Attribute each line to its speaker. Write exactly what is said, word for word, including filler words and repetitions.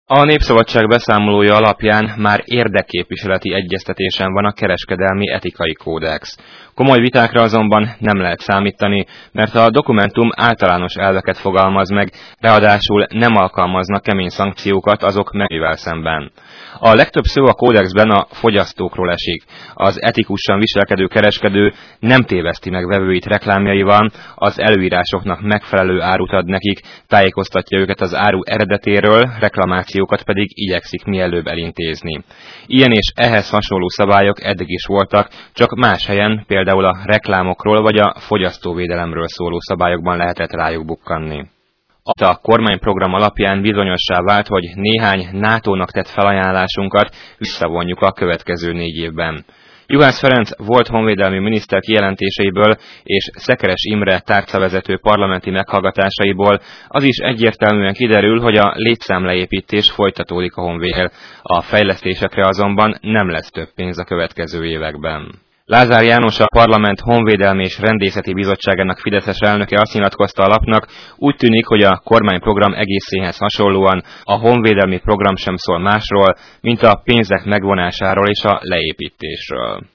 Speaker 1: A Népszabadság beszámolója alapján már érdekképviseleti egyeztetésen van a kereskedelmi etikai kódex. Komoly vitákra azonban nem lehet számítani, mert a dokumentum általános elveket fogalmaz meg, ráadásul nem alkalmaznak kemény szankciókat azok megével szemben. A legtöbb szó a kódexben a fogyasztókról esik. Az etikusan viselkedő kereskedő nem téveszti meg vevőit reklámjaival, az előírásoknak megfelelő árut ad nekik, tájékoztatja őket az áru eredetéről, reklamációkat pedig igyekszik mielőbb elintézni. Ilyen és ehhez hasonló szabályok eddig is voltak, csak más helyen, például a reklámokról vagy a fogyasztóvédelemről szóló szabályokban lehetett rájuk bukkanni. A kormányprogram alapján bizonyossá vált, hogy néhány nátónak tett felajánlásunkat visszavonjuk a következő négy évben. Juhász Ferenc volt honvédelmi miniszter kijelentéseiből és Szekeres Imre tárcavezető parlamenti meghallgatásaiból az is egyértelműen kiderül, hogy a létszámleépítés folytatódik a honvédnél. A fejlesztésekre azonban nem lesz több pénz a következő években. Lázár János, a Parlament Honvédelmi és Rendészeti Bizottságának fideszes elnöke azt nyilatkozta a lapnak, úgy tűnik, hogy a kormányprogram egészéhez hasonlóan a honvédelmi program sem szól másról, mint a pénzek megvonásáról és a leépítésről.